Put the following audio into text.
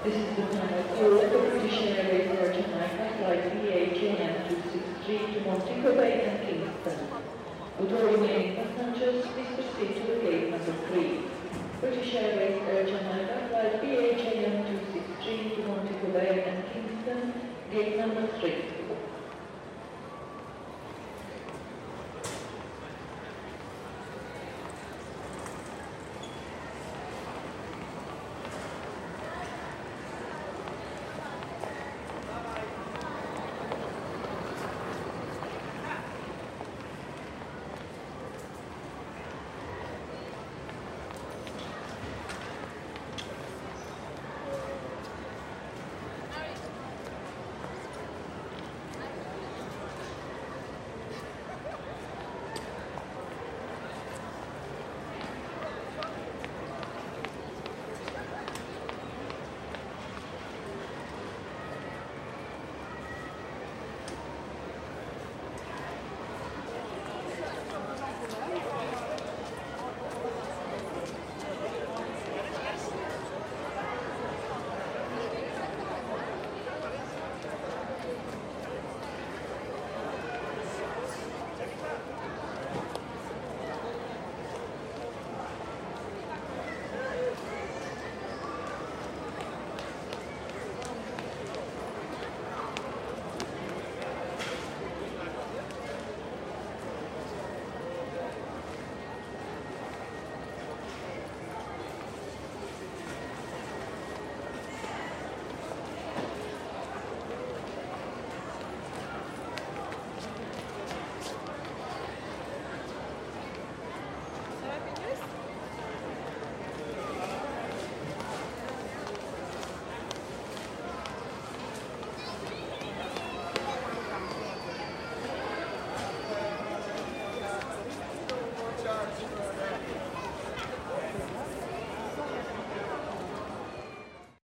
This is the final call for British Airways for Jamaica flight BHAM 263 to Montego Bay and Kingston. Would all remaining passengers please proceed to the gate number 3. British Airways Air Jamaica flight BHAM 263 to Montego Bay and Kingston, gate number 3.